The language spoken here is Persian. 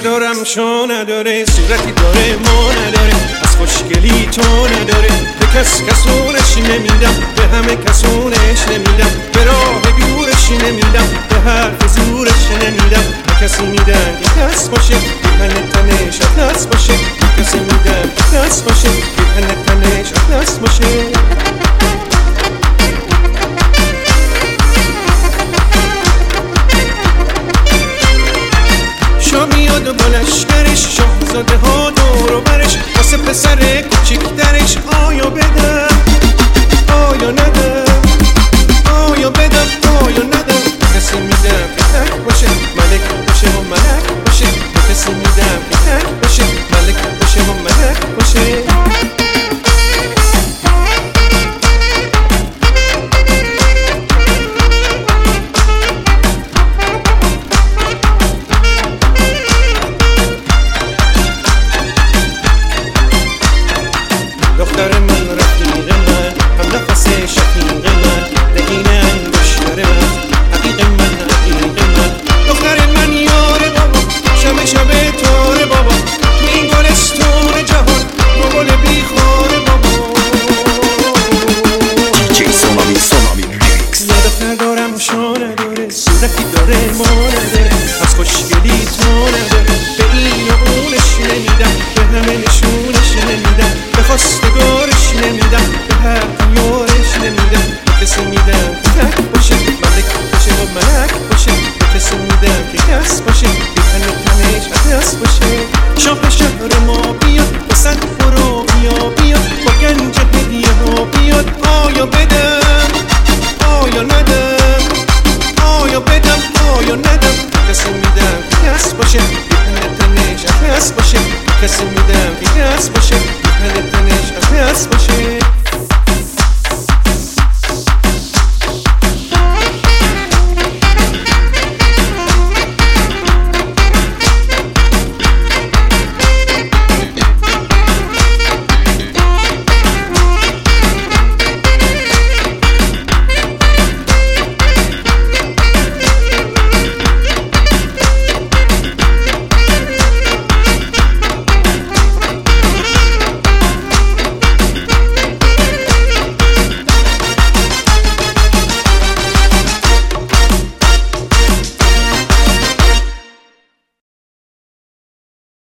ندارم شو نداره، صورتی داره ما نداره، از خوشگلی تو نداره. به کسونش نمیدم، به همه کسونش نمیدم، به راه دورش نمیدم، به حرف زورش نمیدم. به کسی میدم که کس باشه، تن تنش دست باشه، به کسی میدم که کس باشه.